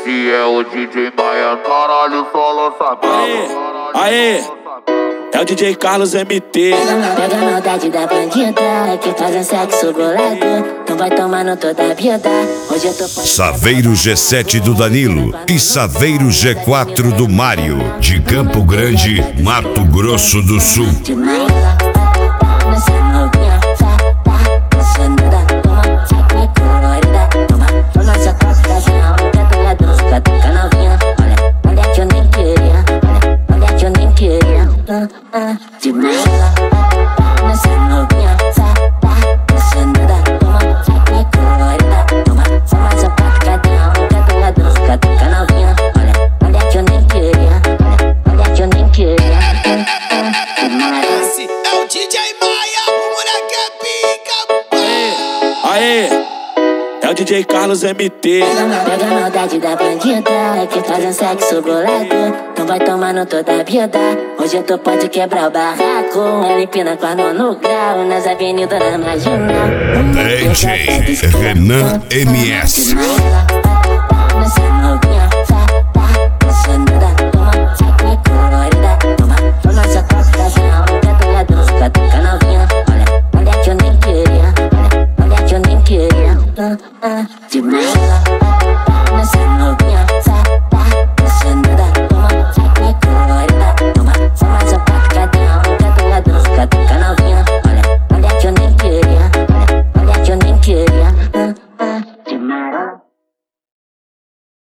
Esse é o DJ Maia, caralho, só lança brava. Aê, é o DJ Carlos MT. Pega a maldade da bandida, que fazem sexo bolado. Não vai tomando toda a vida. Hoje eu tô Saveiro G7 do Danilo e Saveiro G4 do Mário, de Campo Grande, Mato Grosso do Sul. É o DJ Carlos MT. Pega a maldade da bandida, que fazem sexo bolado. Não vai tomando toda a vida. Hoje eu tô pode quebrar o barraco. Ela empina com a mão no grau, nas avenidas da marginal. DJ Renan MS.